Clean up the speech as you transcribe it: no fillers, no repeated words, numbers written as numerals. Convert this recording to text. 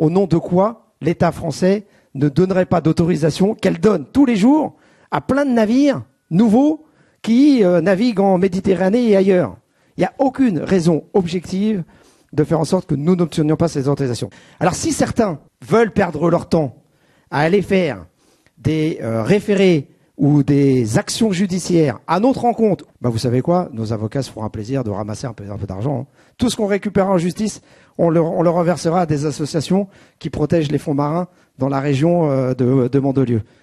au nom de quoi l'État français ne donnerait pas d'autorisation qu'elle donne tous les jours à plein de navires nouveaux qui naviguent en Méditerranée et ailleurs. Il n'y a aucune raison objective de faire en sorte que nous n'obtenions pas ces autorisations. Alors si certains veulent perdre leur temps à aller faire des référés ou des actions judiciaires à notre encontre, bah vous savez quoi, nos avocats se feront un plaisir de ramasser un peu d'argent. Hein. Tout ce qu'on récupérera en justice, on le reversera à des associations qui protègent les fonds marins dans la région de Mandelieu.